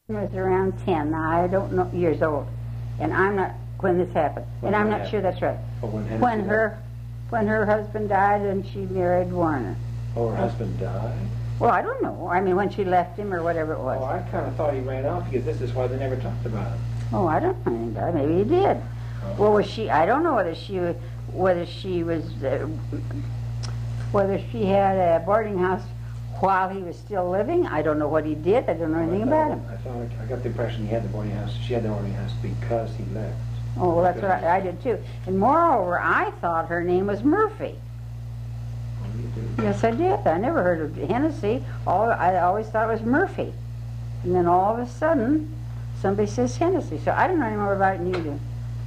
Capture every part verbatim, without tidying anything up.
was around ten. Now, I don't know, years old. And I'm not, when this happened. When and I'm that not sure that's right. Oh, when Hennessy When died. her, when her husband died and she married Warner. Oh, her husband died? Well, I don't know. I mean, when she left him or whatever it was. Oh, I kind of thought he ran off because this is why they never talked about it. Oh, I don't know anything about it. Maybe he did. Oh. Well, was she, I don't know whether she, wa- whether she was, uh, whether she had a boarding house while he was still living. I don't know what he did. I don't know anything I thought, about him. I thought I got the impression he had the boarding house. She had the boarding house because he left. Oh, well, that's what I, I did too. And moreover, I thought her name was Murphy. Oh, you did. Yes, I did. I never heard of Hennessy. All I always thought it was Murphy. And then all of a sudden, somebody says Hennessy. So I don't know any more about it than you do.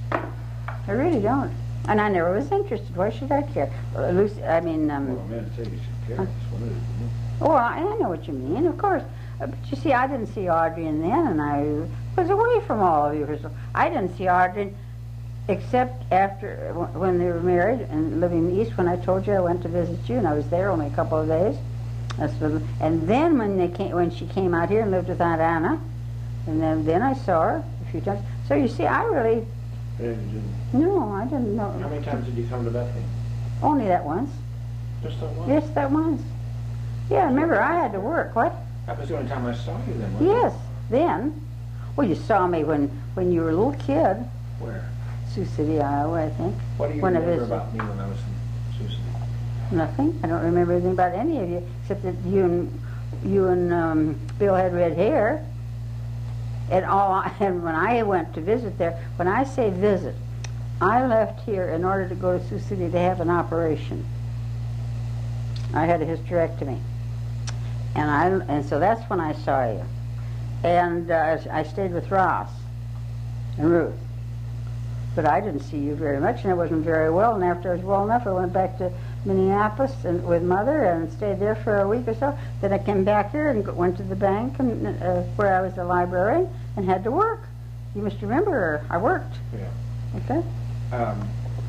I really don't. And I never was interested. Why should I care? Uh, Lucy, I mean, um, Well, man, to tell you, you should care. That's what it is, isn't it? oh, I, I know what you mean, of course. Uh, but you see, I didn't see Audrey in then, and I was away from all of you. For so I didn't see Audrey except after, when they were married and living east, when I told you I went to visit you, and I was there only a couple of days. That's what, and then when they came, when she came out here and lived with Aunt Anna, and then, then I saw her a few times. So you see, I really, Yeah, you didn't. no, I didn't know. How many times did you come to Bethany? Only that once. Just that one? Yes, that once. Yeah, remember, I had to work. What? That was the only time I saw you then, wasn't Yes, then. Well, you saw me when, when you were a little kid. it? Where? Sioux City, Iowa, I think. What do you When I remember visited. about me when I was in Sioux City? Nothing. I don't remember anything about any of you, except that you and you and um, Bill had red hair. And all. I, and when I went to visit there, when I say visit, I left here in order to go to Sioux City to have an operation. I had a hysterectomy, and I and so that's when I saw you. And uh, I stayed with Ross and Ruth. But I didn't see you very much, and I wasn't very well. And after I was well enough, I went back to Minneapolis and, with Mother and stayed there for a week or so. Then I came back here and go- went to the bank, and, uh, where I was a librarian, and had to work. You must remember, I worked. Yeah. Okay? Um,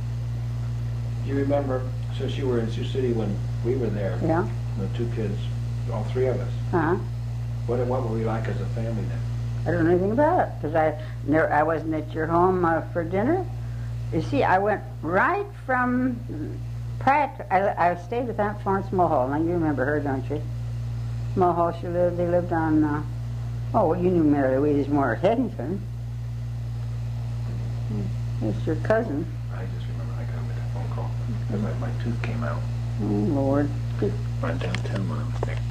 do you remember, since you were in Sioux City when we were there, Yeah. the two kids, all three of us, Uh-huh. what, what were we like as a family then? I don't know anything about it, because I, never, I wasn't at your home uh, for dinner. You see, I went right from Pratt. I, I stayed with Aunt Florence Mulhall. Now, you remember her, don't you? Mulhall, she lived, they lived on, uh, oh, well, you knew Mary Louise Moore Headington. It's your cousin. I just remember I got a phone call because my, my tooth came out. Oh, Lord. Right downtown when I was there.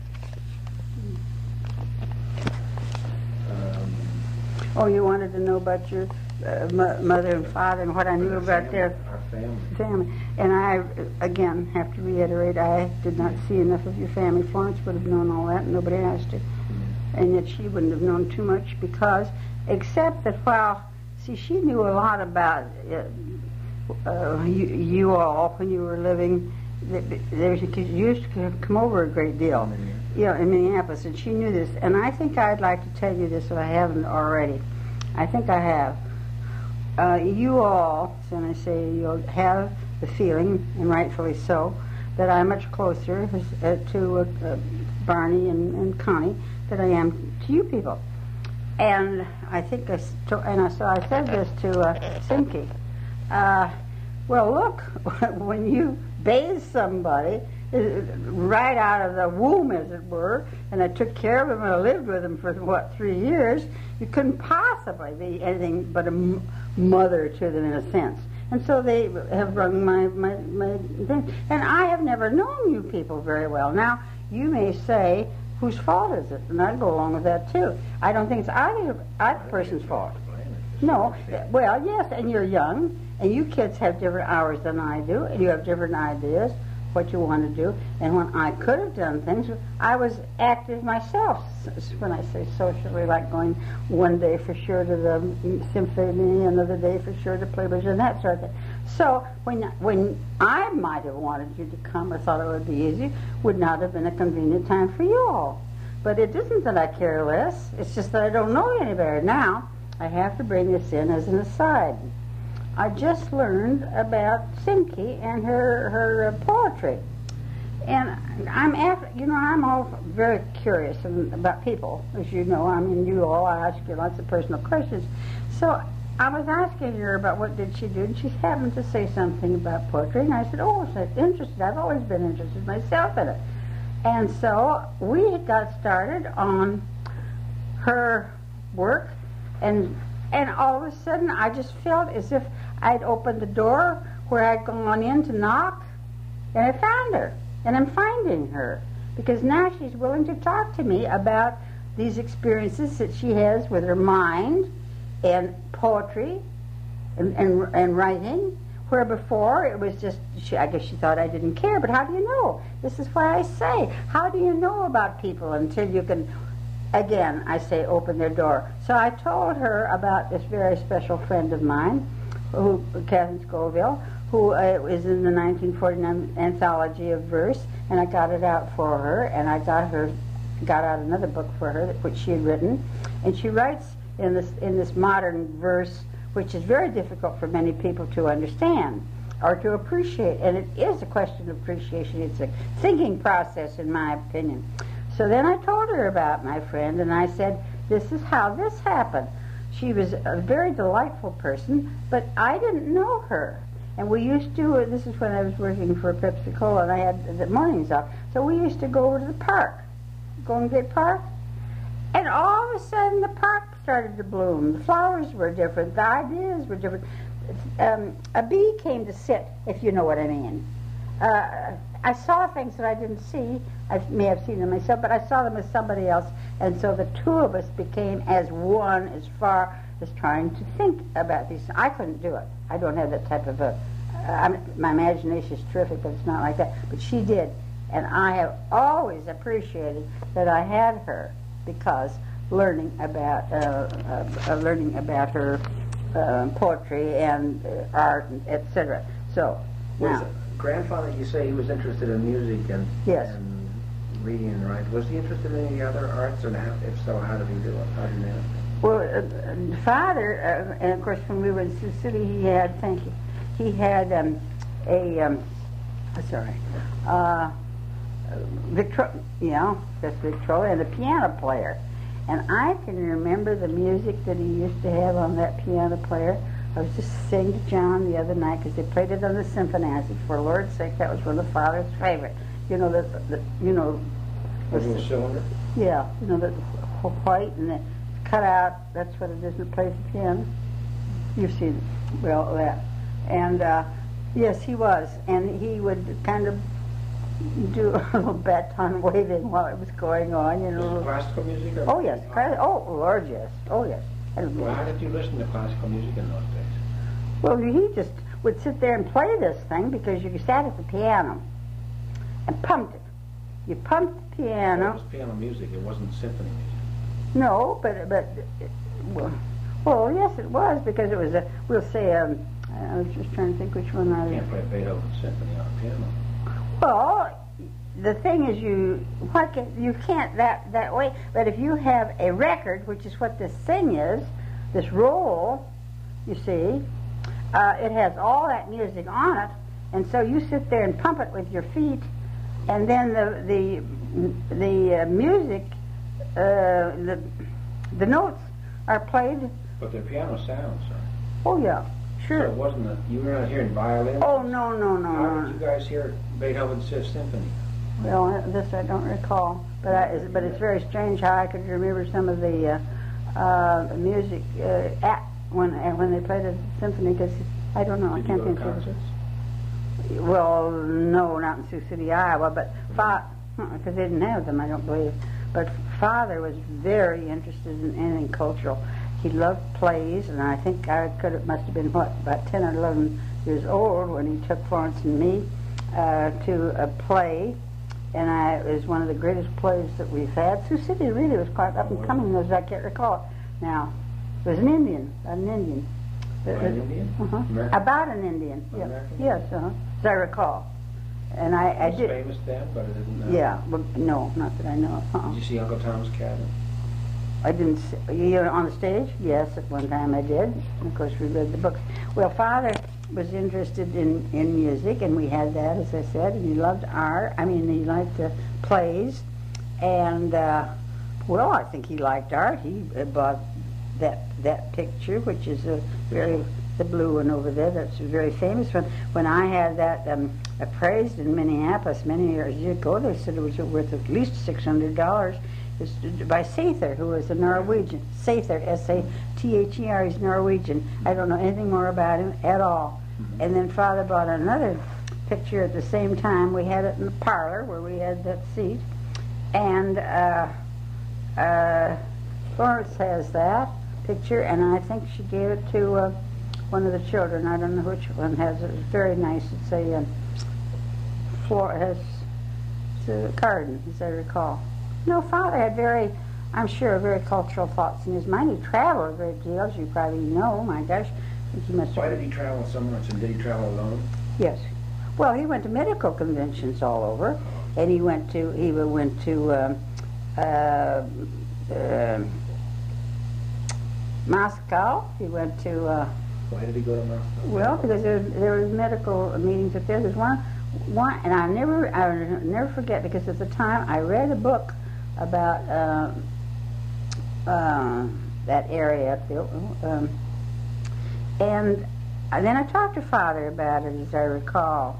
Um, Oh, you wanted to know about your uh, mo- mother and father and what I knew our about family, their Our family. family. And I, again, have to reiterate, I did not see enough of your family. Florence would have known all that, and nobody asked her. And yet she wouldn't have known too much because, except that while, see, she knew a lot about uh, uh, you, you all when you were living, there was, because you used to come over a great deal. You know, in Minneapolis, and she knew this. And I think I'd like to tell you this if I haven't already. I think I have. Uh, you all, and I say you'll have the feeling, and rightfully so, that I'm much closer uh, to uh, uh, Barney and, and Connie than I am to you people. And I think, I st- and I, so I said this to uh, Simke. Uh, well, look, when you bathe somebody, right out of the womb, as it were, and I took care of him and I lived with him for, what, three years, you couldn't possibly be anything but a m- mother to them in a sense. And so they have rung my, my, my thing. And I have never known you people very well. Now, you may say, whose fault is it? And I'd go along with that, too. I don't think it's either, either person's fault. No, well, yes, and you're young, and you kids have different hours than I do, and you have different ideas, what you want to do. And when I could have done things, I was active myself. When I say socially, like going one day for sure to the symphony, another day for sure to Playboys, and that sort of thing. So when when I might have wanted you to come or thought it would be easy, would not have been a convenient time for you all. But it isn't that I care less. It's just that I don't know you any better. Now, I have to bring this in as an aside. I just learned about Simke and her, her uh, poetry. And I'm after, you know, I'm all very curious about people, as you know. I mean, you all, I ask you lots of personal questions. So I was asking her about what did she do, and she happened to say something about poetry, and I said, oh, is that interested? I've always been interested myself in it. And so we got started on her work, and and all of a sudden I just felt as if I'd opened the door where I'd gone in to knock, and I found her, and I'm finding her, because now she's willing to talk to me about these experiences that she has with her mind and poetry and, and, and writing, where before it was just, she, I guess she thought I didn't care, but how do you know? This is why I say, how do you know about people until you can, again, I say, open their door. So I told her about this very special friend of mine, who, Catherine Scoville, who uh, is in the nineteen forty-nine anthology of verse, and I got it out for her, and I got her, got out another book for her, which she had written, and she writes in this in this modern verse, which is very difficult for many people to understand or to appreciate, and it is a question of appreciation. It's a thinking process, in my opinion. So then I told her about my friend, and I said, this is how this happened. She was a very delightful person, but I didn't know her. And we used to, this is when I was working for Pepsi Cola, and I had the mornings off, so we used to go over to the park, Golden Gate Park, and all of a sudden the park started to bloom. The flowers were different, the ideas were different. Um, a bee came to sit, if you know what I mean. Uh, I saw things that I didn't see. I may have seen them myself, but I saw them with somebody else, and so the two of us became as one as far as trying to think about these. I couldn't do it. I don't have that type of a... Uh, I'm, my imagination is terrific, but it's not like that. But she did, and I have always appreciated that I had her, because learning about uh, uh, uh, learning about her uh, poetry and uh, art, et cetera. So Was now, grandfather, you say he was interested in music and, Yes. and reading and writing. Was he interested in any other arts, and how, if so, how did he do it? How did he manage? well, uh, uh, father, uh, and of course when we were in Sioux City, he had, thank you, he had um, a, um, sorry, uh, Victro, you know, just Victrola, and a piano player. And I can remember the music that he used to have on that piano player. I was just saying to John the other night, because they played it on the symphony. I said, for Lord's sake, that was one of Father's favorite. You know, the, the you know... A little cylinder? Yeah, you know, the white and the cut out, that's what it is that plays the piano. You've seen it. Well, that. And, uh, yes, he was. And he would kind of do a little baton waving while it was going on, you know. Was it classical music? Or Oh, yes. Cla- oh, Lord, yes. Oh, yes. I don't know. Well, how did you listen to classical music in those days? Well, he just would sit there and play this thing, because you sat at the piano and pumped it. You pumped the piano. Well, it was piano music. It wasn't symphony music. No, but but well, well, yes, it was, because it was a. We'll say um, I was just trying to think which one I. You can't play Beethoven's symphony on a piano. Well, the thing is, you what can, you can't that that way. But if you have a record, which is what this thing is, this roll, you see, uh, it has all that music on it, and so you sit there and pump it with your feet, and then the the the uh, music, uh, the the notes are played. But they're piano sounds, sir. Oh yeah, sure. So it wasn't a, you were not hearing violin? Oh no no no How no. did you guys hear Beethoven's Fifth Symphony? Well, this I don't recall, but I, but it's very strange how I could remember some of the uh, uh, music uh, at when uh, when they played a symphony, because I don't know, Did I can't you go think to of it. concerts? Well, no, not in Sioux City, Iowa, but because they didn't have them, I don't believe. But Father was very interested in anything cultural. He loved plays, and I think I could it must have been what about ten or eleven years old when he took Florence and me uh, to a play. And I, it was one of the greatest plays that we've had. Sioux City really was quite up and coming, as I can't recall it now. It was an Indian, an Indian. An Indian? Uh-huh. American? About an Indian, yes. American? Yes, uh-huh, as I recall. And I, I It was did... famous then, but it didn't know. Yeah, well, no, not that I know of. Uh-uh. Did you see Uncle Tom's Cabin? I didn't, s- you know, on the stage? Yes, at one time I did. And of course, we read the books. Well, Father was interested in, in music, and we had that, as I said, and he loved art. I mean, he liked uh, plays, and, uh, well, I think he liked art. He uh, bought that that picture, which is a very, the blue one over there, that's a very famous one. When I had that um, appraised in Minneapolis many years ago, they said it was worth at least six hundred dollars. It's by Sather, who was a Norwegian. Sather, S A T H E R, he's Norwegian. I don't know anything more about him at all. Mm-hmm. And then Father bought another picture at the same time. We had it in the parlor where we had that seat. And uh, uh, Florence has that picture, and I think she gave it to uh, one of the children. I don't know which one has it. It's very nice. It's a um, floor. It has it's a garden, as I recall. No, Father had very, I'm sure, very cultural thoughts in his mind. He traveled a great deal, as you probably know. My gosh, I think he must. Why did he travel so much, and did he travel alone? Yes. Well, he went to medical conventions all over, and he went to he went to um, uh, uh, Moscow. He went to. Uh, Why did he go to Moscow? Well, because there, there were medical meetings up there. There's one, one, and I never, I never forget, because at the time I read a book about uh, uh, that area up there, um, and then I talked to Father about it, as I recall.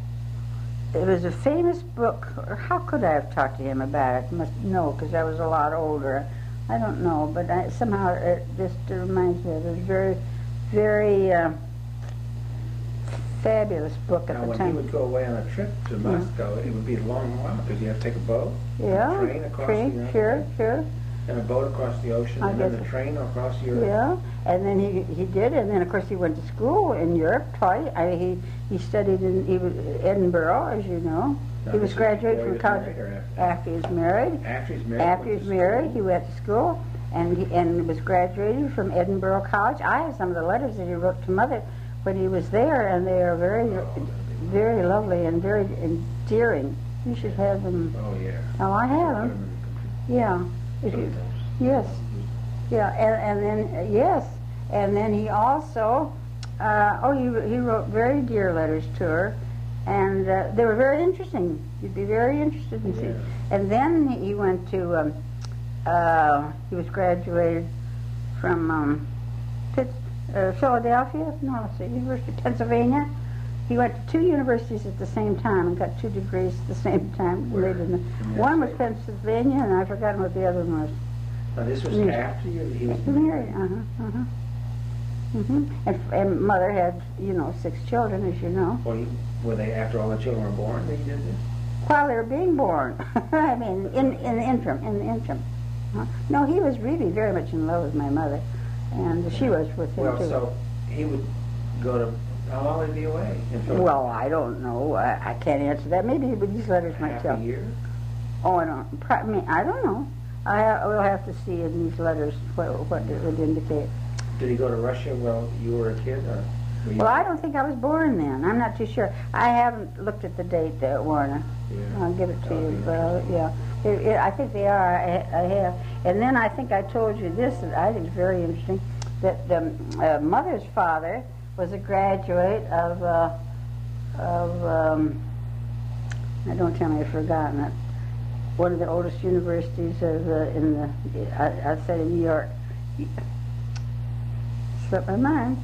It was a famous book, or how could I have talked to him about it? Must no, because I was a lot older. I don't know, but I, somehow it just reminds me of it. It was very, very uh, fabulous book at now, the when time. he would go away on a trip to Yeah. Moscow, it would be a long while, because you have to take a boat, Yeah, a train across train, the sure, sure. and a boat across the ocean, I and then guess the it- train across Europe. Yeah, and then he he did, and then of course he went to school in Europe twice. I, he he studied in he was Edinburgh, as you know. Now, he this was is graduated before from he was college married or after? after he was married. After he's married. After he went was to married, school. he went to school, and he and was graduated from Edinburgh College. I have some of the letters that he wrote to Mother when he was there, and they are very, very lovely and very endearing. You should have them. Oh yeah. Oh, I have them. Yeah. If you, yes. Yeah, and, and then uh, yes, and then he also, uh, oh, he he wrote very dear letters to her, and uh, they were very interesting. You'd be very interested in seeing. Yeah. And then he went to, um, uh, he was graduated from um, Pitt, uh, Philadelphia, no, let's see, University of Pennsylvania. He went to two universities at the same time and got two degrees at the same time. Where? Made in the- In One was that Pennsylvania, and I've forgotten what the other one was. Now this was Yeah. after you, he was Married, uh-huh, uh-huh. Mm-hmm. And, and Mother had, you know, six children, as you know. Well, you, were they after all the children were born that he did this? While they were being born. I mean, in, in the interim, in the interim. Huh? No, he was really very much in love with my mother, and she was with him, Well, too. so he would go to, how long would he be away? In Philadelphia? Well, I don't know. I, I can't answer that. Maybe but these letters might half tell. a year? Oh, I don't. Pro- I mean, I don't know. I, I will have to see in these letters what, what it would indicate. Did he go to Russia while you were a kid? Or were you Well, I don't think I was born then. I'm not too sure. I haven't looked at the date, uh, Warner. Yeah. I'll give it to That would you, be but uh, yeah, it, it, I think they are. I, I have, and then I think I told you this. That I think is very interesting. That the uh, Mother's father was a graduate of uh, of. Um, I don't tell me I've forgotten it. One of the oldest universities of uh, in the I, I said in New York. Slipped my mind.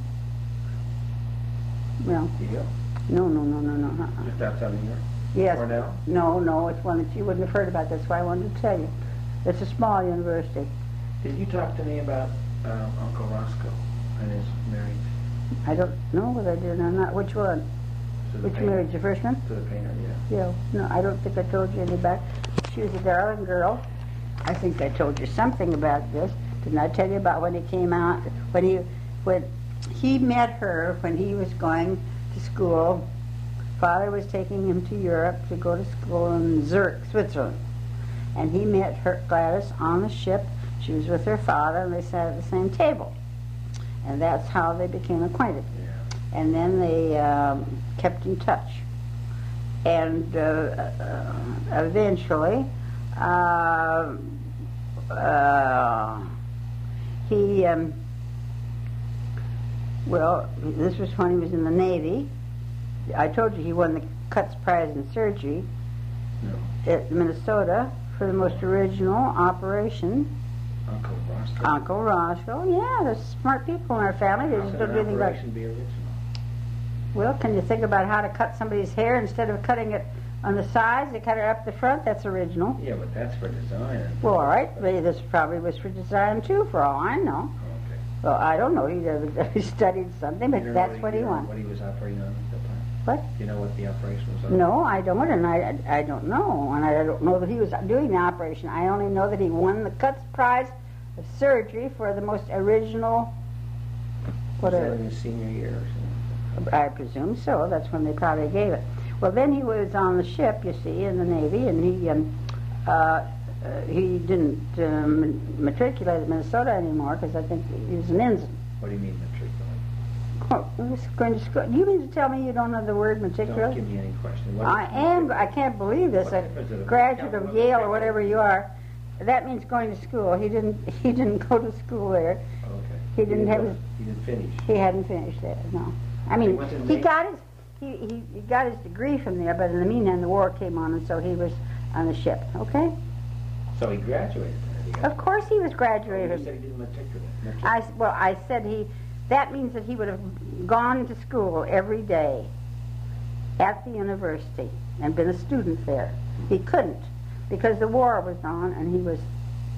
Well, Yale? no, no, no, no, no. Uh-uh. Just outside of New York? Yes. Cornell? No, no, it's one that you wouldn't have heard about. That's why I wanted to tell you. It's a small university. Did you talk to me about um, Uncle Roscoe and his marriage I don't know whether I did or not. Which one? to the Which painter? marriage? The first one? To the painter, yeah. Yeah. No, I don't think I told you any about. She was a darling girl. I think I told you something about this. Didn't I tell you about when he came out? When he, when he met her when he was going to school. Father was taking him to Europe to go to school in Zurich, Switzerland. And he met her, Gladys, on the ship. She was with her father, and they sat at the same table. And that's how they became acquainted. Yeah. And then they um, kept in touch. And uh, uh, eventually, uh, uh, he, um, well, this was when he was in the Navy. I told you he won the Cutts Prize in Surgery No. at Minnesota for the most original operation. Uncle Roscoe. Uncle Roscoe, yeah, there's smart people in our family. They How just could don't an do anything about. operation be original? Well, can you think about how to cut somebody's hair instead of cutting it on the sides? They cut it up the front. That's original. Yeah, but that's for design. Well, all right, but this probably was for design too, for all I know. Okay. Well, I don't know. He never he studied something, but You know that's what he you know wanted. What he was operating on at the time? What? Do you know what the operation was on? No, I don't, and I, I don't know, and I don't know that he was doing the operation. I only know that he won the Cutts Prize of Surgery for the most original. Was that Whatever. in his senior year or something? I presume so. That's when they probably gave it. Well, then he was on the ship, you see, in the Navy, and he um, uh, uh, he didn't um, matriculate at Minnesota anymore because I think he was an ensign. What do you mean matriculate? Oh, he was going to school. You mean to tell me you don't know the word Don't matriculate? give me any question. What I is am. matriculate? I can't believe this. What A difference does it graduate make? of Yale or whatever you are. That means going to school. He didn't. He didn't go to school there. Okay. He didn't have go- his- He didn't finish. He hadn't finished that. No. I mean, He went to the he Navy? got his. He, he, he got his degree from there, but in the meantime, the war came on, and so he was on the ship. Okay. So he graduated there. He got- Of course, he was You graduated. said he didn't matriculate. I Matriculate. well, I said he. That means that he would have gone to school every day at the university and been a student there. He couldn't because the war was on and he was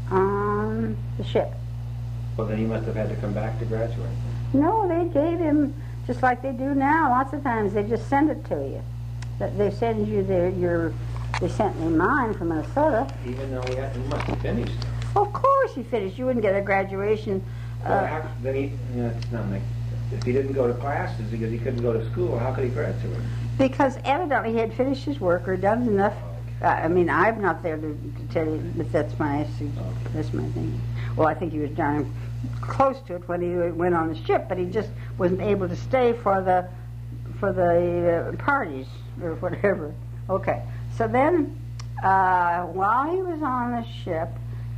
on the ship. Well, then he must have had to come back to graduate. No, they gave him just like they do now. Lots of times they just send it to you. That they send you their your. They sent me mine from Minnesota. Even though he, had, he must have finished. Of course, he finished. You wouldn't get a graduation. Well, Uh, how, then he, you know, it's not make, if he didn't go to classes because he couldn't go to school, how could he graduate? Because evidently he had finished his work or done enough. Uh, I mean, I'm not there to, to tell you, but that's my that's my thing. Well, I think he was darn close to it when he went on the ship, but he just wasn't able to stay for the for the uh, parties or whatever. Okay, so then uh, while he was on the ship,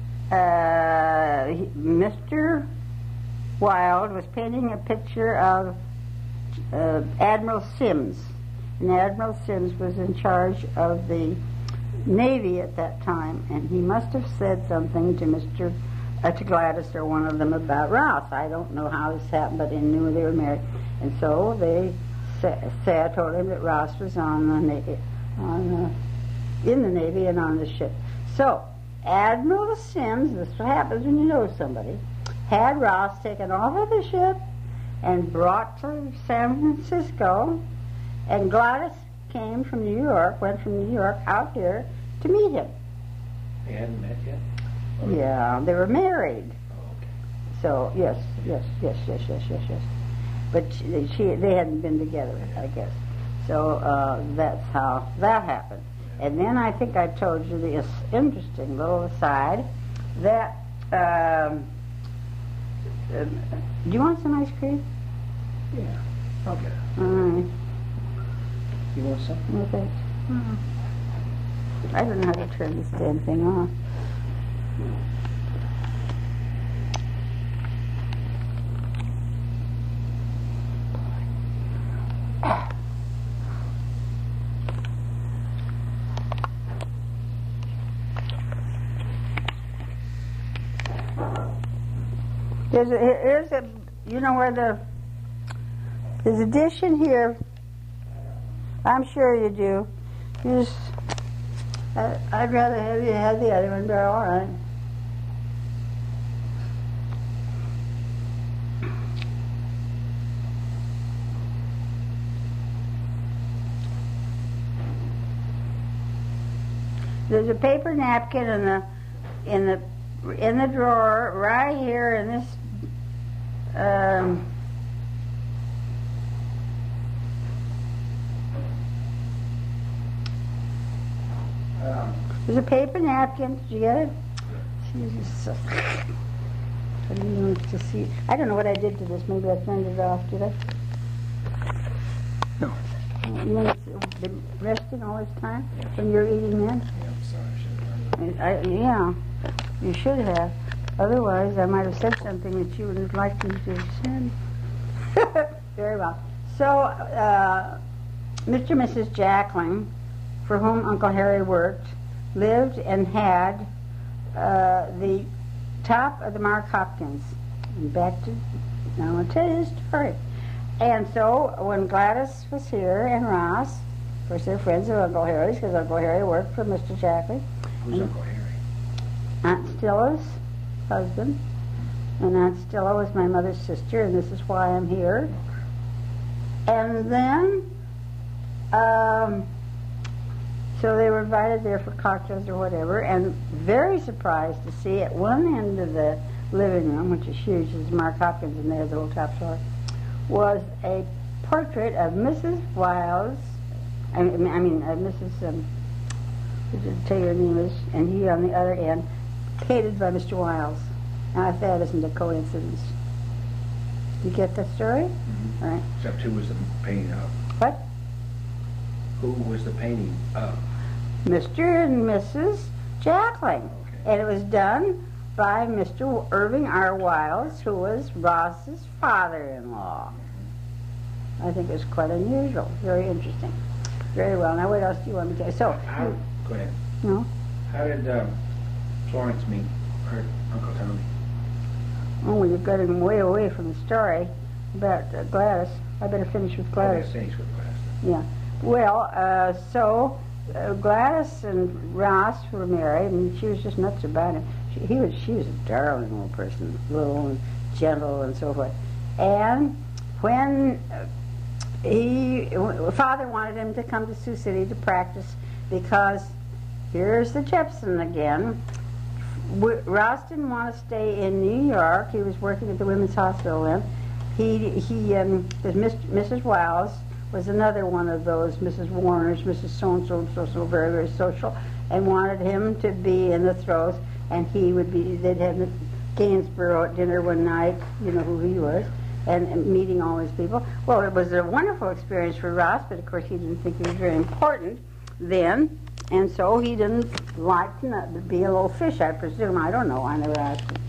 uh, he, Mister Wilde was painting a picture of uh, Admiral Sims. And Admiral Sims was in charge of the Navy at that time, and he must have said something to Mister Uh, to Gladys or one of them about Ross. I don't know how this happened, but he knew they were married, and so they say, say I told him that Ross was on the Navy, on the, in the Navy and on the ship. So Admiral Sims, this is what happens when you know somebody, had Ross taken off of the ship and brought to San Francisco. And Gladys came from New York, went from New York out here to meet him. They hadn't met yet? Yeah, they were married. Oh, okay. So, yes, yes, yes, yes, yes, yes, yes. But she, she they hadn't been together, I guess. So uh, that's how that happened. And then I think I told you this interesting little aside that, um, uh, do you want some ice cream? Yeah. I'll get it. All right. You want some? No thanks. I don't know how to turn this damn thing off. There's a, here's a, you know where the, there's a dish in here. I'm sure you do. You just, I, I'd rather have you have the other one, but all right. There's a paper napkin in the in the in the drawer right here in this. Um, Um, There's a paper napkin. Did you get it? Jesus. So, I didn't know to see. I don't know what I did to this. Maybe I turned it off. Did I? No. You know, it's been resting all this time when you're eating then? Yeah, I'm sorry. I should have done I, I, yeah. You should have. Otherwise, I might have said something that you wouldn't like me to have said. Very well. So, uh, Mister and Missus Jackling, for whom Uncle Harry worked, lived and had uh, the top of the Mark Hopkins. And back to, now I'll tell you the story. And so, when Gladys was here and Ross, of course they're friends of Uncle Harry's because Uncle Harry worked for Mister Jackling. Who's and Uncle Harry? Aunt Stilla's husband. And Aunt Stilla was my mother's sister, and this is why I'm here. And then, um, so they were invited there for cocktails or whatever, and very surprised to see at one end of the living room, which is huge, there's Mark Hopkins in there, the little top floor, was a portrait of Missus Wiles, I mean, I mean uh, Missus Um, I'll tell you her name is, and he on the other end, painted by Mister Wiles. Now, if that isn't a coincidence. You get the story? Mm-hmm. All right. Except who was the painting of? What? Who was the painting of? Mister and Missus Jackling. Okay. And it was done by Mister Irving R. Wiles, who was Ross's father-in-law. I think it was quite unusual. Very interesting. Very well. Now, what else do you want me to tell you? So, How, go ahead. no? How did um, Florence meet her Uncle Tony? Oh, well, you've got him way away from the story about uh, Gladys. I better finish with Gladys. Okay, finish with Gladys. Yeah. Well, uh, so uh, Gladys and Ross were married, and she was just nuts about him. She, he was, she was a darling little person, little and gentle and so forth. And when uh, he, Father wanted him to come to Sioux City to practice because here's the Jepson again. W- Ross didn't want to stay in New York. He was working at the Women's Hospital then. He, he, um, Missus Wiles was another one of those Missus Warners, Missus So-and-so, so-so, very, very social, and wanted him to be in the throes, and he would be, they'd have Gainsborough at dinner one night, you know who he was, and, and meeting all these people. Well, it was a wonderful experience for Ross, but of course he didn't think he was very important then, and so he didn't like to not be a little fish, I presume. I don't know. I never asked him.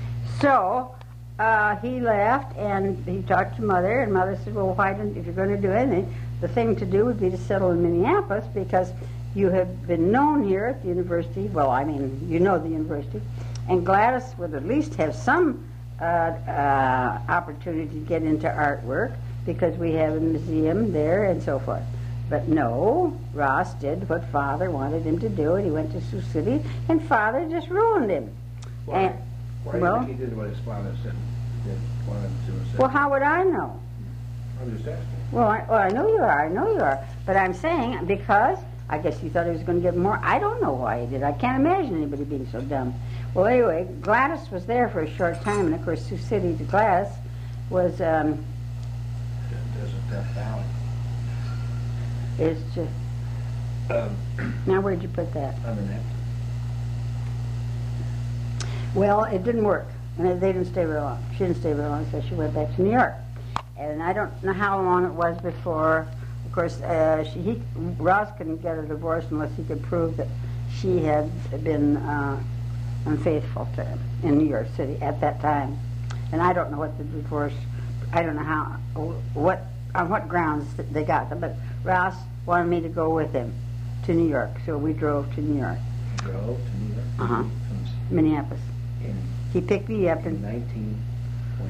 So uh, he left, and he talked to Mother, and Mother said, well, why didn't, if you're going to do anything, the thing to do would be to settle in Minneapolis because you have been known here at the university. Well, I mean, you know the university. And Gladys would at least have some uh, uh, opportunity to get into artwork because we have a museum there and so forth. But no, Ross did what Father wanted him to do, and he went to Sioux City, and Father just ruined him. Why? And, Why well, did he do what his father said? Did wanted him to say? well, how would I know? I'm just asking. Well, I, well, I know you are. I know you are. But I'm saying because I guess he thought he was going to get more. I don't know why he did. I can't imagine anybody being so dumb. Well, anyway, Gladys was there for a short time, and of course, Sioux City to Gladys was um, Desert Death Valley. It's just. Um, Now, where'd you put that? on the net. Well, it didn't work, and they didn't stay very long. She didn't stay very long, so she went back to New York. And I don't know how long it was before. Of course, uh, she, he, Ross couldn't get a divorce unless he could prove that she had been uh, unfaithful to him in New York City at that time. And I don't know what the divorce. I don't know how what on what grounds they got them, but Ross wanted me to go with him to New York, so we drove to New York. Drove to New York. Uh huh. From Minneapolis. in, He picked me up in and nineteen. When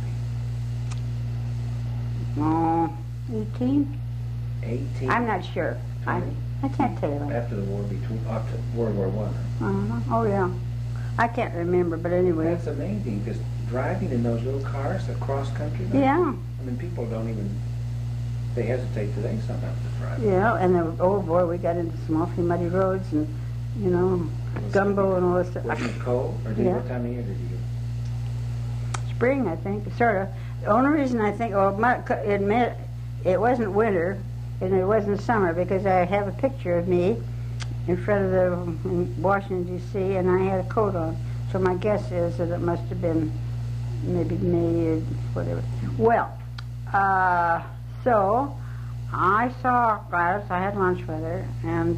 would that be? oh, eighteen. Eighteen. I'm not sure. I I can't tell you. That. After the war between after World War One. Uh-huh. Oh yeah, I can't remember, but anyway. That's amazing because driving in those little cars across country. Yeah. I mean, people don't even. They hesitate today sometimes to drive. Yeah, and the, oh boy, we got into some awfully muddy roads and, you know, gumbo and all this stuff. Wasn't it cold? Or did Yeah. what time of year did you go? Spring, I think, sort of. The only reason I think, well, my, it, meant, it wasn't winter and it wasn't summer because I have a picture of me in front of the in Washington, D C, and I had a coat on. So my guess is that it must have been maybe May or whatever. Well, uh, so I saw Gladys. I had lunch with her, and um,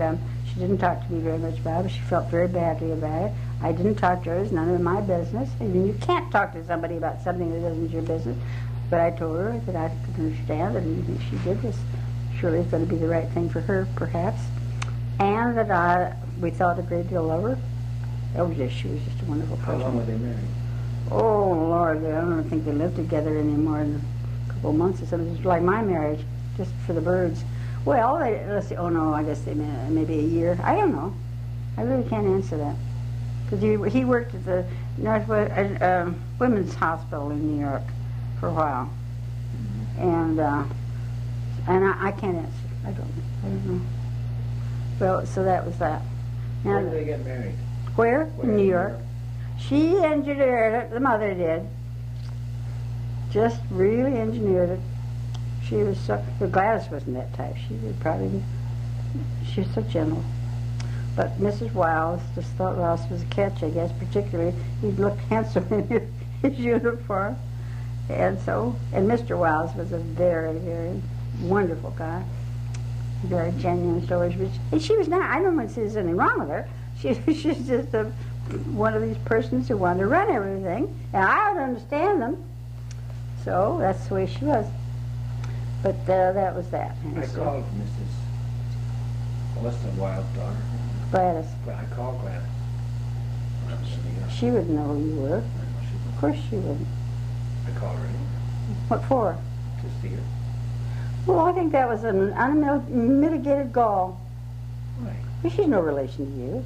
She didn't talk to me very much about it. She felt very badly about it. I didn't talk to her. It's none of my business. And you can't talk to somebody about something that isn't your business. But I told her that I could understand that anything she did was surely is going to be the right thing for her, perhaps. And that I, we thought a great deal of her. Oh, yes, she was just a wonderful person. How long were they married? Oh, Lord, I don't think they lived together anymore than a couple of months or something. It was like my marriage, just for the birds. Well, they, let's see, oh no, I guess they may, maybe a year. I don't know. I really can't answer that. Because he, he worked at the Northwest uh, uh, Women's Hospital in New York for a while. And uh, and I, I can't answer. I don't know. I don't know. Well, so that was that. Now, Where did they get married? Where? Where In New York. She engineered it. The mother did. Just really engineered it. She was so... Well, Gladys wasn't that type. She would probably... She was so gentle. But Missus Wiles just thought Ross was a catch, I guess, particularly. He looked handsome in his, his uniform. And so... And Mister Wiles was a very, very wonderful guy. Very genuine. So was, and she was not... I don't want to say there's anything wrong with her. She, she's just a, one of these persons who wanted to run everything. And I would understand them. So that's the way she was. But uh, that was that. And I so, called Missus What's the Wild's daughter? Gladys. I called Gladys. When I was in New York. She wouldn't know who you were. I know she- Of course she wouldn't. I called her anyway, What for? to see her. Well, I think that was an unmitigated gall. Right. Well, she's no relation to you.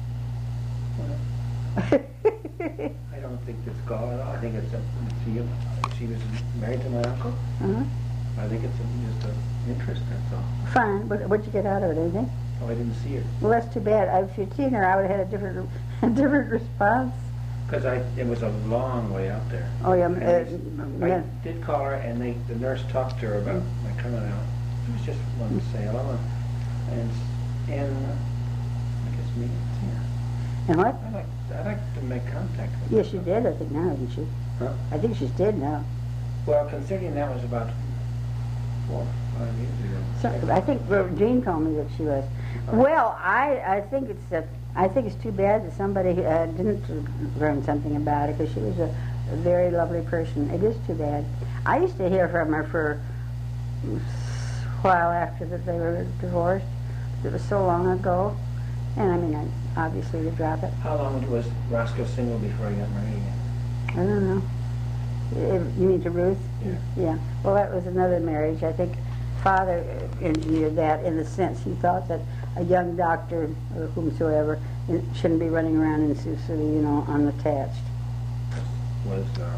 Well, I don't think it's gall at all. I think it's a, she, she was married to my uncle. Uh-huh. I think it's a, just an interest, that's all. Fine. What, what'd you get out of it? Anything? Oh, I didn't see her. Well, that's too bad. I- If you'd seen her, I would have had a different, a different response. Because I, it was a long way out there. Oh, yeah. And Uh, I yeah. did call her, and they, the nurse talked to her about my coming out. She was just wanting to say hello, and, and uh, I guess me, yeah. And what? I'd like, I'd like to make contact with her. Yes, she did, I think now, isn't she? Huh? I think she's dead now. Well, considering that was about four, five years ago. So, I think well, Jean told me that she was. Well, I, I think it's uh, I think it's too bad that somebody uh, didn't learn something about her, because she was a, a very lovely person. It is too bad. I used to hear from her for a while after that they were divorced. It was so long ago, and I mean, I, obviously to drop it. How long was Roscoe single before he got married again? I don't know. Uh, You mean to Ruth? Yeah. Yeah. Well, that was another marriage. I think Father engineered that in the sense he thought that a young doctor or whomsoever shouldn't be running around in Sioux City, you know, unattached. Was uh,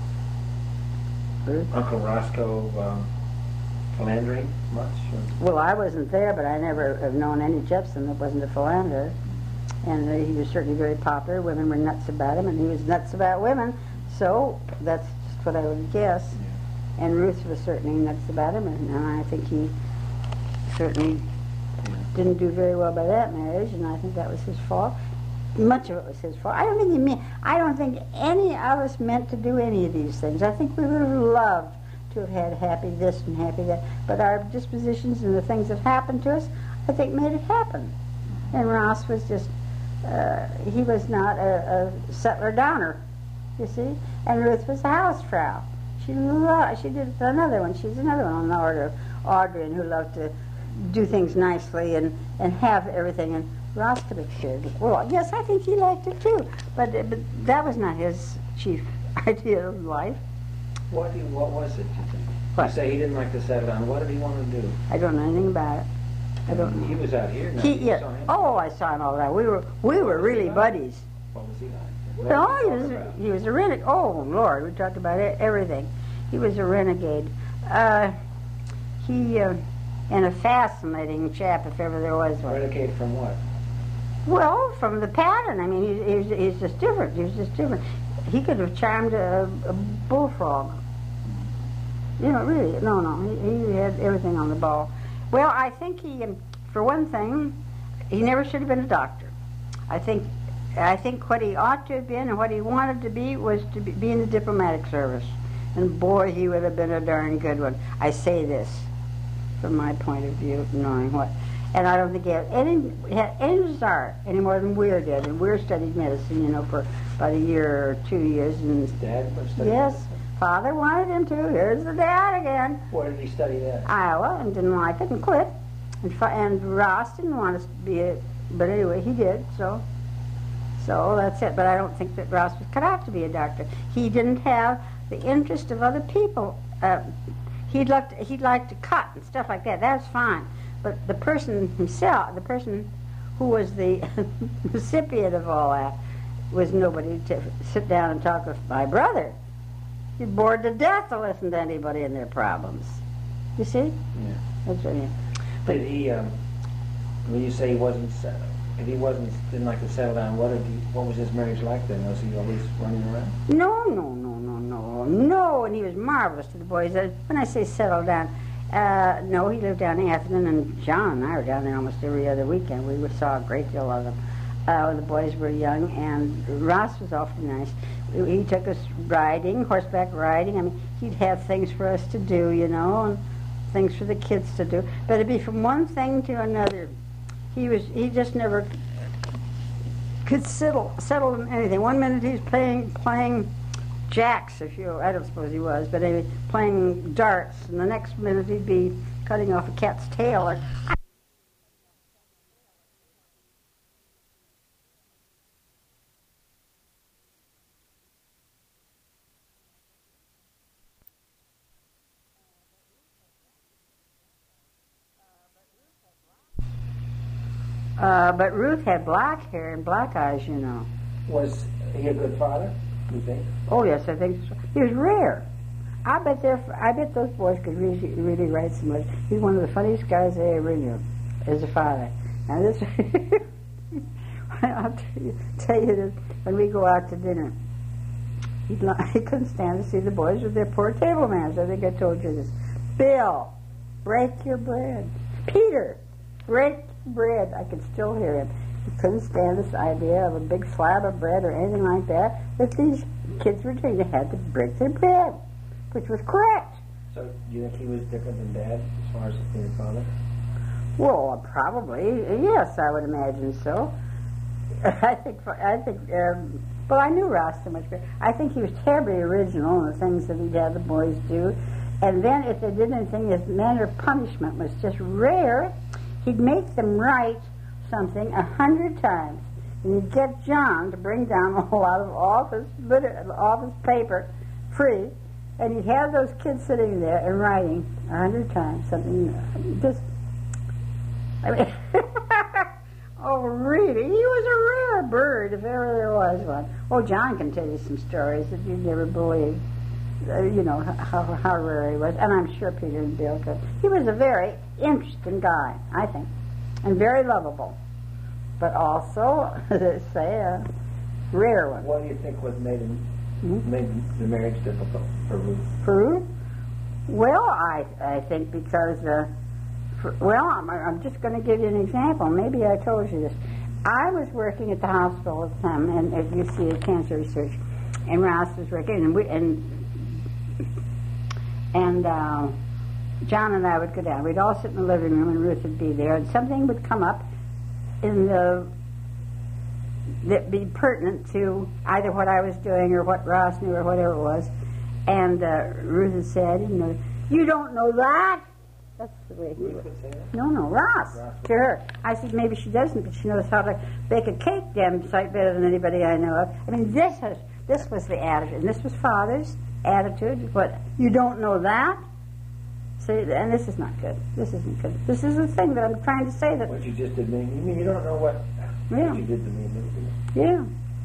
Ruth? Uncle Roscoe um, philandering much? Or? Well, I wasn't there, but I never have known any Jepson that wasn't a philanderer. And uh, he was certainly very popular. Women were nuts about him, and he was nuts about women. So that's just what I would guess. Yeah. And Ruth was certainly nuts about him, and, and I think he certainly Yeah. didn't do very well by that marriage, and I think that was his fault. Much of it was his fault. I don't think he mean, I don't think any of us meant to do any of these things. I think we would have loved to have had happy this and happy that, but our dispositions and the things that happened to us, I think made it happen. And Ross was just, uh, he was not a, a settler downer, you see. And Ruth was a housefrau. She loved, she did another one. She's another one on the order of Audrey, who loved to do things nicely and, and have everything. And Ross could have shared it. Well, yes, I think he liked it too. But, but that was not his chief idea of life. What, do you- what was it, you think? What? You say he didn't like to settle down. What did he want to do? I don't know anything about it. I don't He know. was out here now. He, You yeah. saw him? Oh, I saw him all that. We were we were was he really like? buddies. What was he like? What No, did he you was talk about? he was a renegade. Oh Lord, we talked about it, everything. He was a renegade. Uh, he uh, and a fascinating chap, if ever there was one. Renegade from what? Well, from the pattern. I mean, he's, he's, he's just different. He was just different. He could have charmed a, a bullfrog. You know, really, no, no. He, he had everything on the ball. Well, I think he, um, for one thing, he never should have been a doctor. I think, I think what he ought to have been and what he wanted to be was to be, be in the diplomatic service. And boy, he would have been a darn good one. I say this from my point of view, knowing what. And I don't think he had any had any desire any more than Weir did. And Weir studied medicine, you know, for about a year or two years. And His dad was studying yes, medicine? Father wanted him to. Here's the dad again. Where did he study that? Iowa, and didn't like it and quit. And, fi- and Ross didn't want to be it, but anyway, he did. So, so that's it. But I don't think that Ross was cut out to be a doctor. He didn't have the interest of other people. Uh, he'd like to, he'd like to cut and stuff like that. That's fine. But the person himself, the person who was the recipient of all that, was nobody to sit down and talk with my brother. You're bored to death to listen to anybody and their problems. You see? Yeah. That's what I mean. Did he, um, when you say he wasn't, se- if he wasn't, didn't like to settle down, what did he, what was his marriage like then? Was he always running around? No, no, no, no, no, no. And he was marvelous to the boys. Uh, When I say settle down, uh, no, he lived down in Atherton, and John and I were down there almost every other weekend. We saw a great deal of them. Uh, the boys were young, and Ross was awfully nice. He took us riding, horseback riding. I mean, he'd have things for us to do, you know, and things for the kids to do. But it'd be from one thing to another. He was, he just never could settle, settle in anything. One minute he's playing, playing jacks, if you, I don't suppose he was, but anyway, playing darts, and the next minute he'd be cutting off a cat's tail. Or, Uh, but Ruth had black hair and black eyes, you know. Was he a good father, you think? Oh yes, I think so. He was rare. I bet they're, I bet those boys could really, really write some letters. He's one of the funniest guys I ever knew as a father. Now this, I'll tell you, tell you this, when we go out to dinner, he'd, li- he couldn't stand to see the boys with their poor table manners. I think I told you this. Bill, break your bread. Peter, break bread. I could still hear him. He couldn't stand this idea of a big slab of bread or anything like that that these kids were doing. They had to break their bread, which was correct. So do you think he was different than Dad as far as being father? Well, probably yes. I would imagine so. I think. I think. Um, well, I knew Ross so much better. I think he was terribly original in the things that he'd have the boys do, and then if they did anything, his manner of punishment was just rare. He'd make them write something a hundred times, and he'd get John to bring down a lot of office office paper free, and he'd have those kids sitting there and writing a hundred times something. Just, I mean, oh, really? He was a rare bird, if ever there was one. Oh, John can tell you some stories that you'd never believe. Uh, you know how how rare he was, and I'm sure Peter and Bill could. He was a very interesting guy, I think, and very lovable, but also, as I say, a rare one. What do you think was made him, Hmm? made the marriage difficult for Ruth? For Ruth? Well, I I think because, uh, for, well, I'm, I'm just going to give you an example. Maybe I told you this. I was working at the hospital at the time, and at U C at Cancer Research, and Ross was working, and we and. And uh, John and I would go down. We'd all sit in the living room, and Ruth would be there, and something would come up in the that'd be pertinent to either what I was doing or what Ross knew or whatever it was. And uh, Ruth had said, you know, you don't know that. That's the way he Ruth was. would say that? No, no, Ross, Ross to her. I said, maybe she doesn't, but she knows how to bake a cake damn sight better than anybody I know of. I mean, this has, this was the attitude, and this was Father's attitude. What, you don't know that? See, and this is not good. This isn't good. This is the thing that I'm trying to say. That What you just did mean, you mean you don't know what, Yeah. what you did to me. yeah.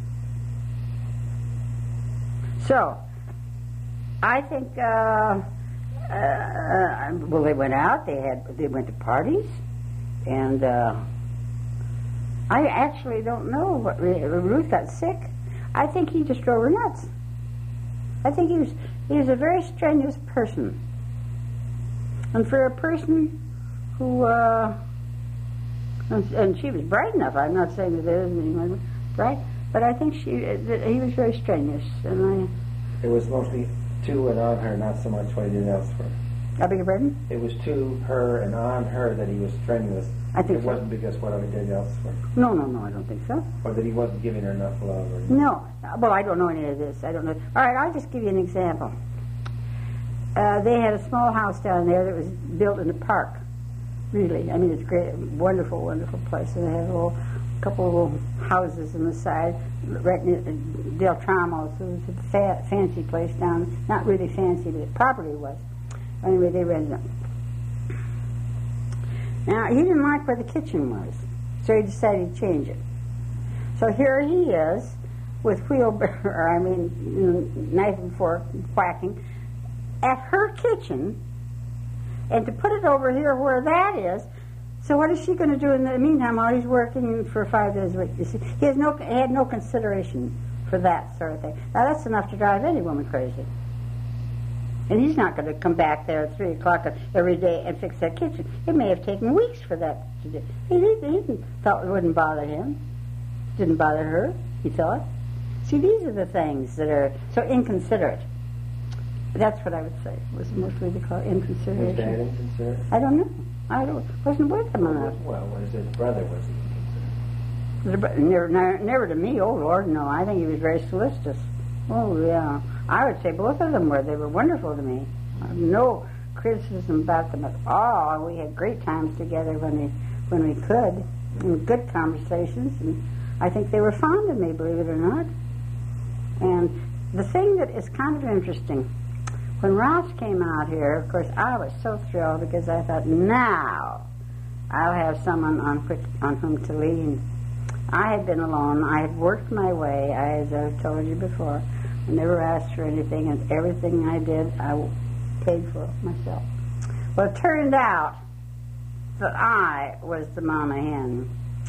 So, I think. Uh, uh, well, they went out. They had. They went to parties, and uh, I actually don't know what Ruth got sick. I think he just drove her nuts. I think he was. He was a very strenuous person. And for a person who, uh, and, and she was bright enough, I'm not saying that there isn't anyone bright, but I think she, that he was very strenuous, and I... It was mostly to and on her, not so much what he did elsewhere. I beg your pardon? It was to her and on her that he was strenuous. I think it so. wasn't because whatever he did elsewhere. No, no, no, I don't think so. Or that he wasn't giving her enough love. Or no. Well, I don't know any of this. I don't know. All right, I'll just give you an example. Uh, they had a small house down there that was built in a park. Really, I mean, it's great, wonderful, wonderful place. And they had a little, couple of little houses on the side, right near Del Tramo. So it was a fa- fancy place down. Not really fancy, but the property was. Anyway, they rented it. Now, he didn't like where the kitchen was, so he decided to change it. So here he is, with wheelbarrow, I mean, knife and fork, whacking, at her kitchen, and to put it over here where that is. So what is she going to do in the meantime while he's working for five days a week? You see, he has no, he had no consideration for that sort of thing. Now, that's enough to drive any woman crazy. And he's not going to come back there at three o'clock every day and fix that kitchen. It may have taken weeks for that to do. He didn't, he didn't thought it wouldn't bother him. Didn't bother her, he thought. See, these are the things that are so inconsiderate. That's what I would say. It was mostly to call inconsideration. Was Dad inconsiderate? I don't know. I don't, wasn't with him enough. Well, was his brother was he inconsiderate? Never, never, never to me, oh Lord, no. I think he was very solicitous. Oh, yeah. I would say both of them were. They were wonderful to me. No criticism about them at all. We had great times together when we when we could, and good conversations. And I think they were fond of me, believe it or not. And the thing that is kind of interesting, when Ross came out here, of course, I was so thrilled because I thought, now I'll have someone on which, on whom to lean. I had been alone. I had worked my way, I, as I've told you before. I never asked for anything, and everything I did, I paid for myself. Well, it turned out that I was the mama hen.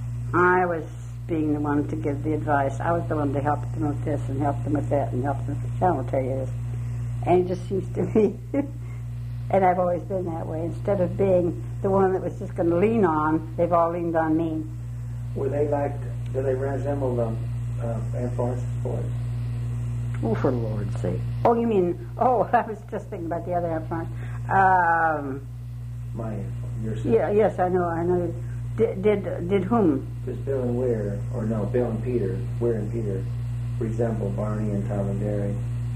I was being the one to give the advice. I was the one to help them with this and help them with that and help them. John will tell you this. And it just seems to me, and I've always been that way, instead of being the one that was just going to lean on, they've all leaned on me. Were they like, do they resemble um, uh, Aunt Florence's boys? Oh, for the Lord's sake. Oh, you mean, oh, I was just thinking about the other Aunt Florence. Um, My Aunt Florence, your yeah, yes, I know, I know. Did, did, did whom? Because Bill and Weir, or no, Bill and Peter, Weir and Peter, resemble Barney and Tom and Jerry.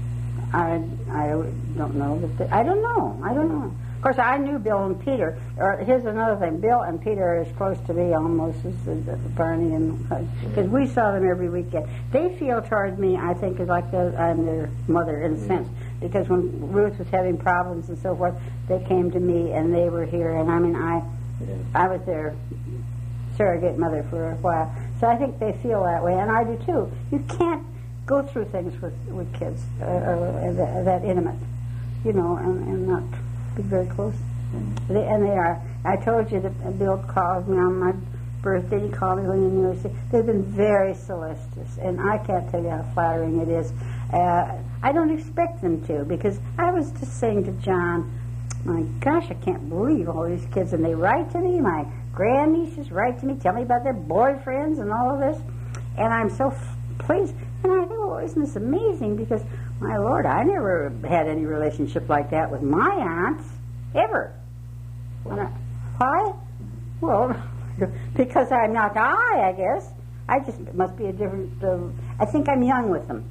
I, I don't know. But the, I don't know. I don't know. Of course, I knew Bill and Peter. Or here's another thing. Bill and Peter are as close to me almost as the, the Barney and... Because we saw them every weekend. They feel toward me, I think, as like the, I'm their mother in a sense. Because when Ruth was having problems and so forth, they came to me and they were here. And I mean, I, Yeah. I was their surrogate mother for a while. So I think they feel that way. And I do too. You can't go through things with, with kids uh, uh, that, that intimate, you know, and, and not be very close. Mm-hmm. They, and they are. I told you that Bill called me on my birthday. He called me when he knew. They've been very solicitous, and I can't tell you how flattering it is. Uh, I don't expect them to, because I was just saying to John, my gosh, I can't believe all these kids, and they write to me. My grandnieces write to me, tell me about their boyfriends and all of this, and I'm so f- pleased. And I think, oh, isn't this amazing? Because, my Lord, I never had any relationship like that with my aunts, ever. And I, why? Well, because I'm not I, I guess. I just it must be a different, uh, I think I'm young with them.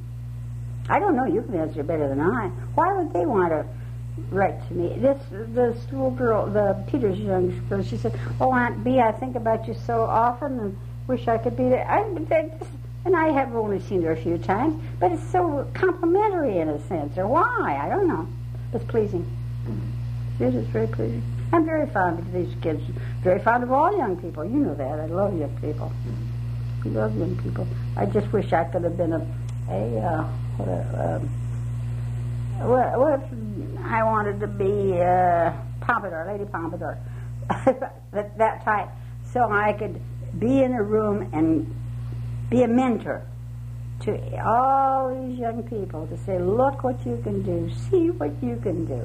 I don't know, you can answer better than I. Why would they want to write to me? This, this little girl, the Peter's young girl, she said, oh, Aunt Bee, I think about you so often and wish I could be there. I, I just, and I have only seen her a few times, but it's so complimentary in a sense, or why, I don't know. It's pleasing. It is very pleasing. I'm very fond of these kids, very fond of all young people. You know that. I love young people. I love young people. I just wish I could have been a, a uh, what a, um, what, what if I wanted to be uh, Pompadour, Lady Pompadour, that, that type, so I could be in a room and be a mentor to all these young people, to say, look what you can do, see what you can do.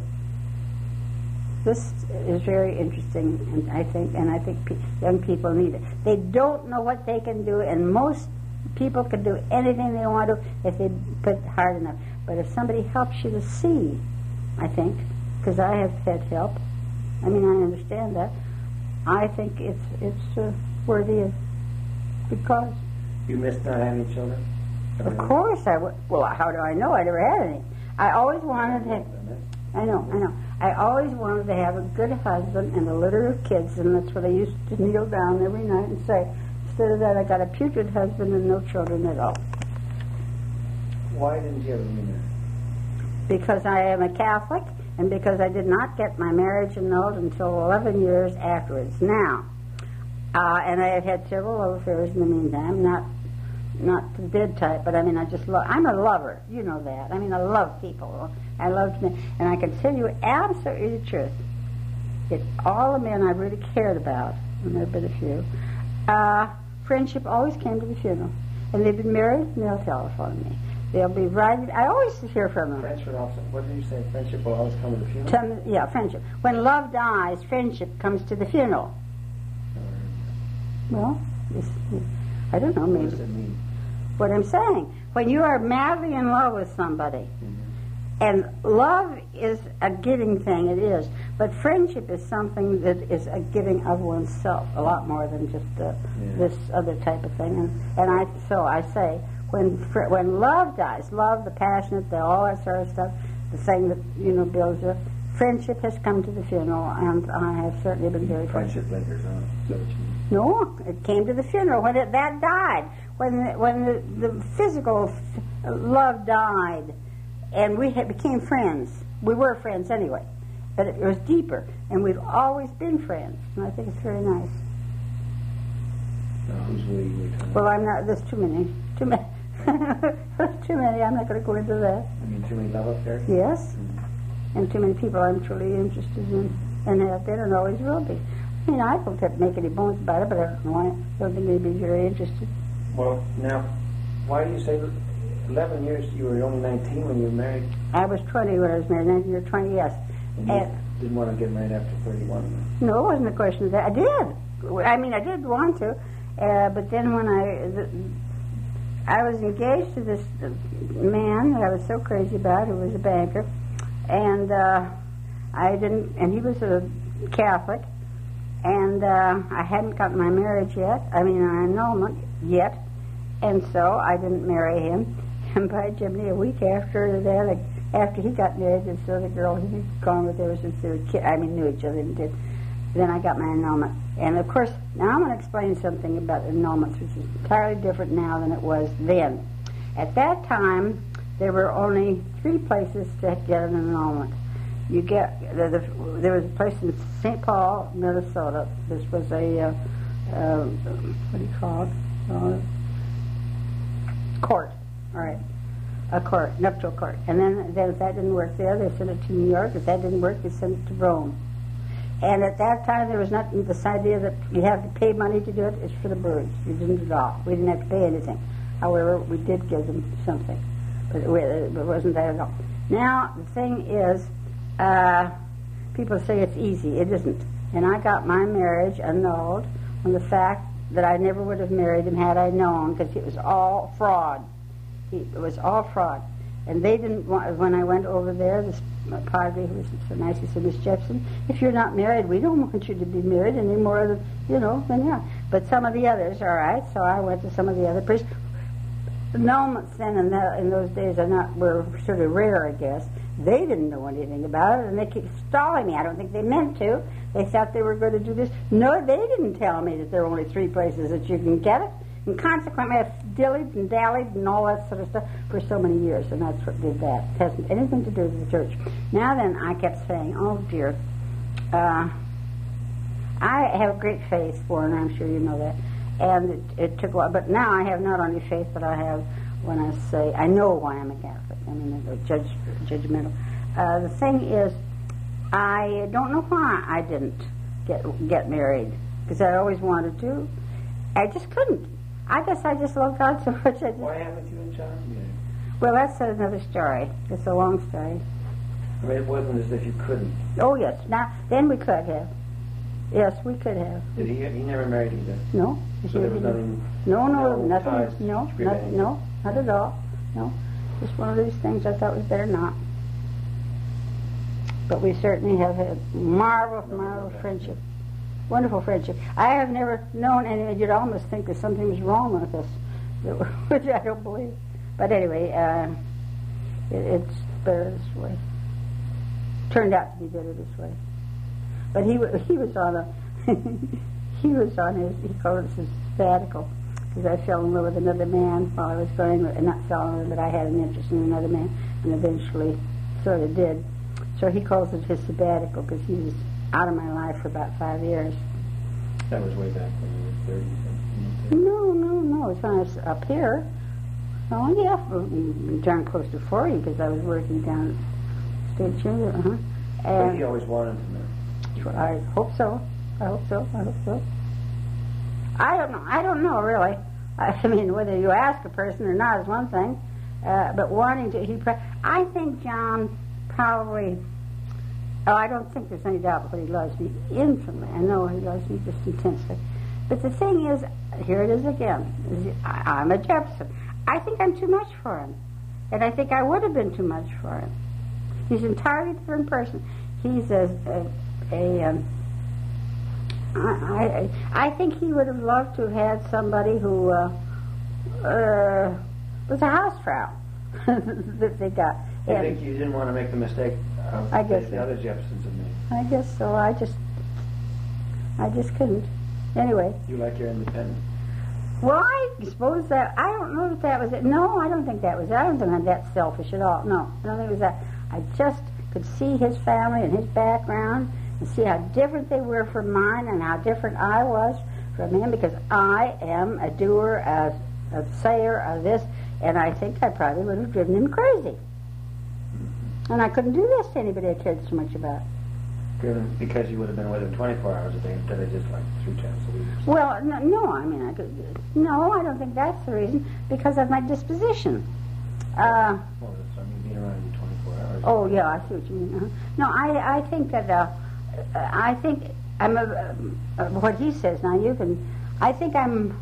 This is very interesting, and I think, and I think pe- young people need it. They don't know what they can do, and most people can do anything they want to if they put hard enough. But if somebody helps you to see, I think, because I have had help. I mean, I understand that. I think it's it's uh, worthy of because. You miss not having children? Of course I would. Well, how do I know? I never had any. I always wanted to. I know, I know. I always wanted to have a good husband and a litter of kids, and that's what I used to kneel down every night and say. Instead of that, I got a putrid husband and no children at all. Why didn't you ever remarry? Because I am a Catholic, and because I did not get my marriage annulled until eleven years afterwards. Now, uh, and I have had several love affairs in the meantime, not not the dead type, but I mean, I just love, I'm a lover, you know that. I mean, I love people. I love men, and I can tell you absolutely the truth. That all the men I really cared about, and there have been a few, uh, friendship always came to the funeral. And they've been married, and they'll telephone me. They'll be writing. I always hear from them. Friendship also, what did you say? Friendship will always come to the funeral? Tell, yeah, friendship. When love dies, friendship comes to the funeral. Well, it's, I don't know, maybe. What does it mean? What I'm saying, when you are madly in love with somebody, mm-hmm. and love is a giving thing, it is, but friendship is something that is a giving of oneself, a lot more than just uh, yeah. this other type of thing. And, and I, so I say, when fr- when love dies, love, the passionate, the all that sort of stuff, the thing that, you know, builds you, friendship has come to the funeral, and I have certainly been very friendship lingers on. Is that what you mean? No, it came to the funeral when it, that died. When the, when the, the physical f- love died, and we had, became friends. We were friends anyway, but it was deeper, and we've always been friends, and I think it's very nice. Now, who's we? Well, I'm not. There's too many. Too many. There's too many. I'm not going to go into that. I mean, too many love affairs. Yes, mm-hmm. and too many people I'm truly interested in, and have been, and always will be. I mean, I don't make any bones about it, but I don't know why. I don't think they'd be very interested. Well, now, why do you say eleven years? You were only nineteen when you were married. I was twenty when I was married. nineteen or twenty, yes. And you and didn't want to get married after thirty-one. No, it wasn't a question of that. I did. I mean, I did want to, uh, but then when I the, I was engaged to this man that I was so crazy about, who was a banker, and uh, I didn't. And he was a Catholic. And uh, I hadn't gotten my marriage yet. I mean, an annulment yet. And so I didn't marry him. And by Jiminy, a week after that, after he got married to this other girl, he had gone with her since they were kids. I mean, knew each other and did. Then I got my annulment. And of course, now I'm going to explain something about annulments, which is entirely different now than it was then. At that time, there were only three places to get an annulment. You get the, the, there was a place in Saint Paul, Minnesota. This was a uh, uh, what do you call it? Uh, court. All right, a court, nuptial court. And then, then if that didn't work there, they sent it to New York. If that didn't work, they sent it to Rome. And at that time, there was not this idea that you have to pay money to do it. It's for the birds. You didn't at all. We didn't have to pay anything. However, we did give them something, but it, it wasn't that at all. Now the thing is. Uh, people say it's easy. It isn't. And I got my marriage annulled on the fact that I never would have married him had I known, because it was all fraud. He, it was all fraud. And they didn't want, when I went over there, this padre who was so nice, he said, Miss Jepson, if you're not married, we don't want you to be married any more than, you know, than you are. But some of the others, all right, so I went to some of the other priests. Annulments then in, that, in those days are not, were sort of rare, I guess. They didn't know anything about it, and they kept stalling me. I don't think they meant to. They thought they were going to do this. No, they didn't tell me that there are only three places that you can get it. And consequently, I've dillied and dallied and all that sort of stuff for so many years, and that's what did that. It hasn't anything to do with the church. Now then, I kept saying, oh, dear, uh, I have great faith for, and I'm sure you know that, and it, it took a while. But now I have not only faith, but I have, when I say, I know why I'm a Catholic. I mean, the judge, judgmental. Uh, the thing is, I don't know why I didn't get get married, because I always wanted to. I just couldn't. I guess I just love God so much. I just, why haven't you and John married? Well, that's another story. It's a long story. I mean, it wasn't as if you couldn't. Oh, yes. Now, then we could have. Yes, we could have. Did he? He never married either? No. So there was nothing... No, no, no nothing. ties No, not, no, not at all. No. Just one of these things I thought was better not. But we certainly have had marvelous, marvelous friendship. Wonderful friendship. I have never known anyone, you'd almost think that something was wrong with us, which I don't believe. But anyway, uh, it, it's better this way. Turned out to be better this way. But he he was on a he was on his he called it his sabbatical, because I fell in love with another man while I was going, and not fell in love, but I had an interest in another man, and eventually sort of did. So he calls it his sabbatical because he was out of my life for about five years. That was way back when you were thirty. No, no, no. It's when I was up here. Oh yeah, darn close to forty because I was working down at State Junior. Uh-huh. But he always wanted to know. I hope so. I hope so. I hope so. I don't know. I don't know really. I mean, whether you ask a person or not is one thing, uh, but wanting to. He. I think John probably. Oh, I don't think there's any doubt that he loves me infinitely. I know he loves me just intensely. But the thing is, here it is again. Is I, I'm a Jefferson. I think I'm too much for him. And I think I would have been too much for him. He's an entirely different person. He's a... a, a um, I, I, I think he would have loved to have had somebody who uh, uh, was a housefrau that they got. I and think you didn't want to make the mistake of I guess the, so. the other Jeffersons have made. I guess so. I just, I just couldn't. Anyway. You like your independence. Well, I suppose that, I don't know if that was it. No, I don't think that was it. I don't think I'm that selfish at all. No, I don't think it was that. I just could see his family and his background and see how different they were from mine and how different I was from him, because I am a doer, a, a sayer, a this, and I think I probably would have driven him crazy. And I couldn't do this to anybody I cared so much about. Driven because you would have been with him twenty-four hours a day instead of just like three times a week. Well, no, no, I mean, I could, no, I don't think that's the reason, because of my disposition. Uh, well, that's, I mean, being around you twenty-four hours. Oh, yeah, I see what you mean. Uh-huh. No, I, I think that, uh, I think I'm, a, uh, what he says, now you can, I think I'm,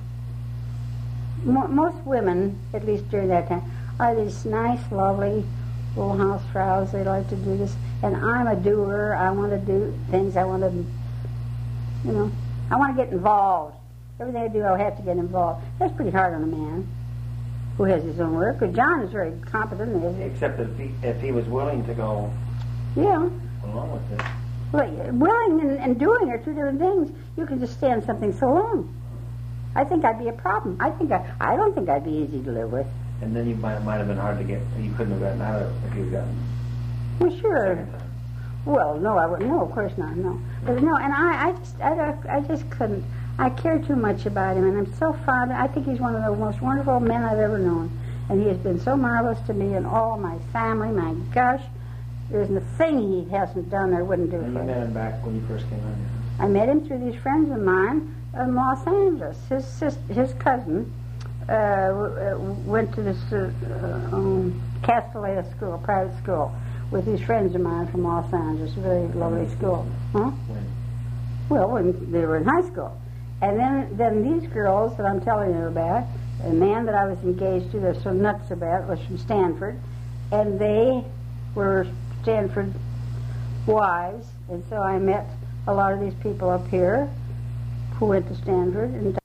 mo- most women, at least during that time, are these nice, lovely little housefrows. They like to do this. And I'm a doer. I want to do things. I want to, you know, I want to get involved. Everything I do, I have to get involved. That's pretty hard on a man who has his own work. But John is very competent. Isn't he? Except if he, if he was willing to go yeah. along with it. Well, willing and, and doing are two different things. You can just stand something so long. I think I'd be a problem. I think I, I don't think I'd be easy to live with. And then you might might have been hard to get. You couldn't have gotten out of it if you had gotten. Well, sure. Well, no, I wouldn't. No, of course not. No, but no, and I, I just, I, don't, I just couldn't. I care too much about him, and I'm so fond. I think he's one of the most wonderful men I've ever known, and he has been so marvelous to me and all my family. My gosh, there's a thing he hasn't done or wouldn't do and for you me. met him back when you first came on here. I met him through these friends of mine in Los Angeles. His sis, his cousin uh, w- went to this uh, um, Castellana school, private school, with these friends of mine from Los Angeles. A very lovely school. Huh? When? Well, when they were in high school. And then, then these girls that I'm telling you about, the man that I was engaged to, they're so nuts about, was from Stanford, and they were Stanford wives, and so I met a lot of these people up here who went to Stanford, and